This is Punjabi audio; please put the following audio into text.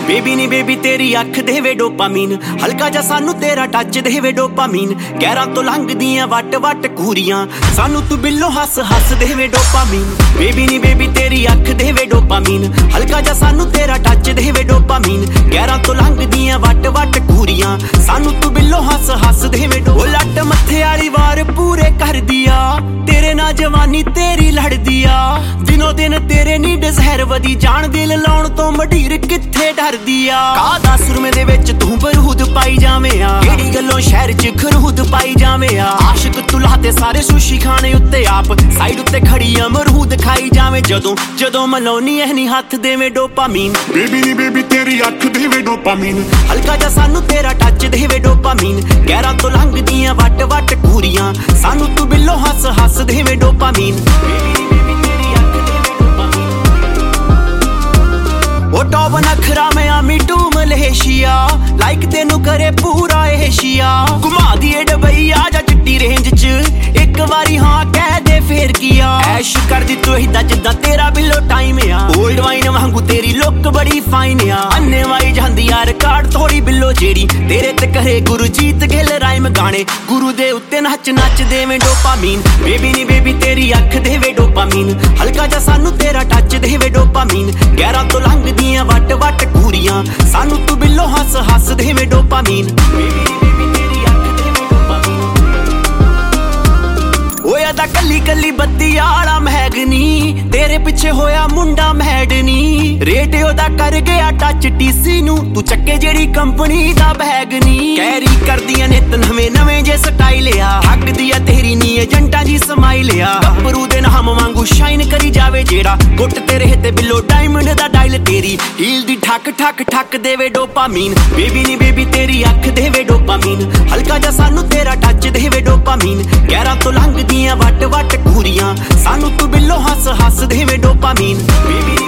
ਬੇਬੀ ਨੀ ਬੇਬੀ ਤੇਰੀ ਅੱਖ ਦੇਵੇ ਡੋਪਾਮੀਨ, ਹਲਕਾ ਜਾ ਸਾਨੂੰ ਤੇਰਾ ਟੱਚ ਦੇਵੇ ਡੋਪਾਮੀਨ। ਗਹਿਰਾਂ ਤੋਂ ਲੰਘਦੀਆਂ ਵੱਟ ਵੱਟ ਕੂਰੀਆਂ, ਸਾਨੂੰ ਤੂੰ ਬਿੱਲੋ ਹੱਸ ਹੱਸ ਦੇਵੇ ਡੋਪਾਮੀਨ। ਬੇਬੀ ਨੀ ਬੇਬੀ ਤੇਰੀ ਅੱਖ ਦੇਵੇ ਡੋਪਾਮੀਨ, ਹਲਕਾ ਜਾ ਸਾਨੂੰ ਤੇਰਾ ਟੱਚ ਦੇਵੇ ਡੋਪਾਮੀਨ। ਗਹਿਰਾਂ ਤੋਂ ਲੰਘਦੀਆਂ ਵੱਟ ਵੱਟ ਕੂਰੀਆਂ, ਸਾਨੂੰ ਤੂੰ ਬਿੱਲੋ ਹੱਸ ਹੱਸ ਦੇਵੇ ਡੋਪਾਮੀਨ। ਲੱਟ ਮੱਥੇ ਵਾਲੀ ਵਾਰ ਪੂਰੇ ਕਰਦੀ ਆ, ਤੇਰੇ ਨਾਲ ਜਵਾਨੀ ਤੇਰੀ ਲੜਦੀ ਆ। ਦਿਨੋ ਦਿਨ ਤੇਰੇ ਨੀ ਡਿਜ਼ਾਇਰ ਵਧੀ ਜਾਣ, ਦਿਲ ਲਾਉਣ ਤੋਂ ਮਢੀਰ ਕਿੱਥੇ ਡਰਦੀ ਆ। ਕਾਹਦਾ ਸੁਰਮੇ ਦੇ ਵਿੱਚ ਤੂੰ ਬਰੂਦ ਪਾਈ ਜਾਵੇਂ ਆ, ਕਿਹੜੀ ਗੱਲੋਂ ਸ਼ਹਿਰ 'ਚ ਖਰੂਦ ਪਾਈ ਜਾਵੇਂ ਆ। ਆਸ਼ਿਕ ਤੂੰ ਲਾਤੇ ਸਾਰੇ ਸੁਸ਼ੀ ਖਾਣੇ ਉੱਤੇ, ਆਪ ਸਾਈਡ ਉੱਤੇ ਖੜੀ ਅਮਰੂਦ ਖਾਈ ਜਾਵੇਂ। ਜਦੋਂ ਮਲਾਉਣੀ ਐ ਨੀ ਹੱਥ ਦੇਵੇਂ ਡੋਪਾਮੀਨ। ਬੇਬੀ ਨੀ ਬੇਬੀ ਤੇਰੀ ਅੱਖ ਦੇਵੇ ਡੋਪਾਮੀਨ, ਹਲਕਾ ਜਾ ਸਾਨੂੰ ਤੇਰਾ ਟੱਚ ਦੇਵੇ ਡੋਪਾਮੀਨ। ਗਹਿਰਾਂ ਤੋਂ ਲੰਘਦੀਆਂ ਵੱਟ ਵੱਟ ਕੂਰੀਆਂ, ਸਾਨੂੰ ਤੂੰ ਬਿੱਲੋ ਹੱਸ ਹੱਸ ਦੇਵੇਂ ਡੋਪਾਮੀਨ। ਉਹ ਟੌਪ ਨਖਰਾ ਮੈਂ ਆਮੀ ਟੂ ਮਲੇਸ਼ੀਆ, ਲਾਈਕ ਤੈਨੂੰ ਕਰੇ ਪੂਰਾ ਏਸ਼ੀਆ। ਘੁਮਾ ਦੀਏ ਡਬਈ ਆ ਜਾ ਚਿੱਟੀ ਰੇਂਜ 'ਚ, ਇੱਕ ਵਾਰੀ ਹਾਂ ਕਹਿ ਦੇ ਫੇਰ ਕੀ ਆ। ਐਸ਼ ਕਰਦੀ ਤੂੰ ਏਦਾਂ ਜਿੱਦਾਂ ਤੇਰਾ ਬਿੱਲੋ ਟਾਈਮ ਆ, ਓਲਡ ਵਾਈਨ ਵਾਂਗੂ ਤੇਰੀ ਲੁੱਕ ਬੜੀ ਫਾਈਨ ਆ। ਅੰਨੇ ਵਾਈ ਜਾਂਦੀ ਆ ਰਿਕਾਰਡ ਥੋੜੀ ਬਿੱਲੋ ਜਿਹੜੀ, ਤੇਰੇ ਤੇ ਕਹੇ ਗੁਰਜੀਤ ਗਿੱਲ ਰਾਈਮ ਗਾਣੇ। ਗੁਰੂ ਦੇ ਉੱਤੇ ਨੱਚ ਨੱਚ ਦੇਵੇਂ ਡੋਪਾਮੀਨ। ਬੇਬੀ ਨੀ ਬੇਬੀ ਤੇਰੀ ਅੱਖ ਦੇਵੇ ਡੋਪਾਮੀਨ, ਹਲਕਾ ਜਾ ਸਾਨੂੰ ਤੇਰਾ ਟੱਚ ਦੇਵੇ ਡੋਪਾਮੀਨ। ਗਹਿਰਾਂ ਤੋਂ ਲੰਘਦੀਆਂ ਵੱਟ ਵੱਟ ਕੂਰੀਆਂ, ਸਾਨੂੰ ਤੂੰ ਬਿੱਲੋ ਹੱਸ ਹੱਸ ਦੇਵੇਂ ਡੋਪਾਮੀਨ। ਹੋਇਆ ਤਾਂ ਕੱਲੀ ਕੱਲੀ ਬੱਤੀ ਆਲਾ ਮਹਿਗਨੀ, ਤੇਰੇ ਪਿੱਛੇ ਹੋਇਆ ਮੁੰਡਾ ਮੈਡਨੀ। ਰੇਟ ਉਹਦਾ ਕਰ ਗਿਆ ਟੱਚ ਟੀਸੀ ਨੂੰ, ਤੂੰ ਚੱਕੇ ਜਿਹੜੀ ਕੰਪਨੀ ਦਾ ਬੈਗ ਨੀ। ਕੈਰੀ ਕਰਦੀਆਂ ਨਿਤ ਨਵੇਂ ਨਵੇਂ ਜੇ ਸਟਾਈਲ ਆ, ਠੱਗਦੀ ਆ ਤੇਰੀ ਨੀ ਏਜੰਟਾਂ ਜੀ ਸਮਾਈਲ ਆ। ਗੱਭਰੂ ਦੇ ਨਾਮ ਵਾਂਗੂ ਸ਼ਾਈਨ ਕਰੀ ਜਾਵੇ ਜਿਹੜਾ, ਗੁੱਟ ਤੇਰੇ ਤੇ ਬਿੱਲੋ ਡਾਇਮੰਡ ਦਾ ਡਾਇਲ। ਤੇਰੀ ਹੀਲ ਦੀ ਠੱਕ ਠੱਕ ਠੱਕ ਦੇਵੇ ਡੋਪਾਮੀਨ। ਬੇਬੀ ਨੀ ਬੇਬੀ ਤੇਰੀ ਅੱਖ ਦੇਵੇ ਡੋਪਾਮੀਨ, ਹਲਕਾ ਜਾ ਸਾਨੂੰ ਤੇਰਾ ਟੱਚ ਦੇਵੇ ਡੋਪਾਮੀਨ। ਗਹਿਰਾਂ ਤੋਂ ਲੰਘਦੀਆਂ ਵੱਟ ਵੱਟ ਕੂਰੀਆਂ, ਸਾਨੂੰ ਤੂੰ ਬਿੱਲੋ ਹੱਸ ਹੱਸ ਦੇਵੇਂ ਡੋਪਾਮੀਨ। ਬੇਬੀ